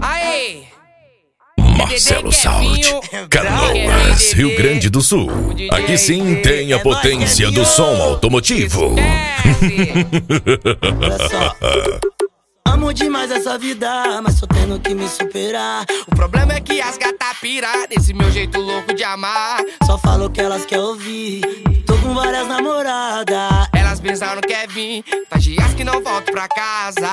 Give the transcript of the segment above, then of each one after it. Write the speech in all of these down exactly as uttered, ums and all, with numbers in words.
Aê! Marcelo Salt, Canoas, Rio Grande do Sul. Aqui sim tem a potência do som automotivo. Olha só. Amo demais essa vida, mas tô tendo que me superar. O problema é que as gatas pira desse meu jeito louco de amar. Só falo o que elas querem ouvir. Tô com várias namoradas. Elas pensaram que é vir, faz dias que não volto pra casa.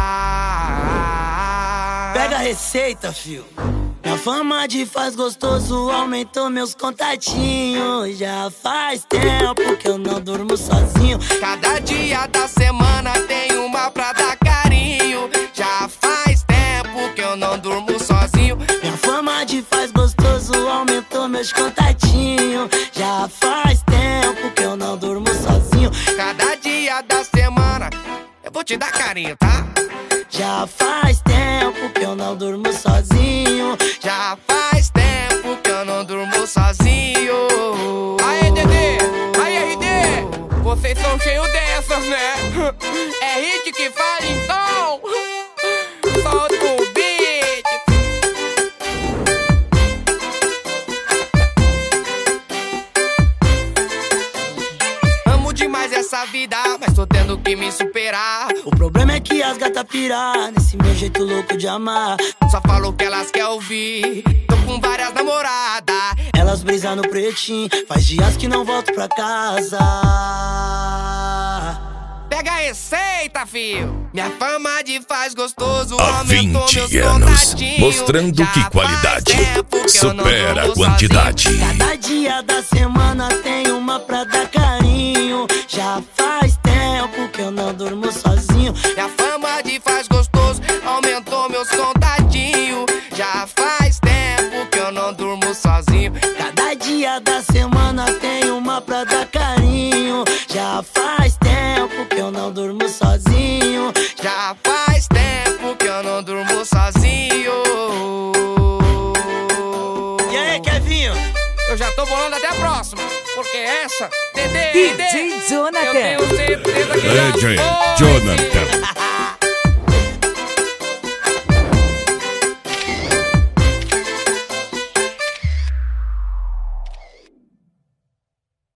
Pega a receita, fio. Minha fama de faz gostoso aumentou meus contatinhos. Já faz tempo que eu não durmo sozinho. Cada dia da semana tem uma pra dar carinho. Já faz tempo que eu não durmo sozinho. Minha fama de faz gostoso aumentou meus contatinhos. Já faz tempo que eu não durmo sozinho. Cada dia da semana eu vou te dar carinho, tá? Já faz tempo que eu não durmo sozinho. Já faz tempo que eu não durmo sozinho. Aê, Dedê! Aê, R D! Vocês são cheios dessas, né? É hit que fala então! Solta o beat! Amo demais essa vida, mas tô tendo que me superar. O problema é que as gatas piram nesse meu jeito louco de amar. Só falo o que elas querem ouvir. Tô com várias namoradas. Elas brisam no pretinho, faz dias que não volto pra casa. Pega a receita, fio. Minha fama de faz gostoso Há aumentou vinte meus anos, contatinhos. mostrando Já que faz qualidade tempo que eu não supera a durmo quantidade. sozinho. Cada dia da semana tem uma pra dar carinho. Já faz tempo que eu não durmo sozinho. Minha fama de faz gostoso aumentou meus contatinhos. Já faz tempo que eu não durmo sozinho. Cada dia da semana tem uma pra dar carinho. Já faz tempo que eu não durmo sozinho. Já faz tempo que eu não durmo sozinho. E aí, Kevinho? Eu já tô bolando até a próxima, porque essa, Dedê, D J Dedê, Jonathan. eu tenho certeza que já D J foi. Jonathan.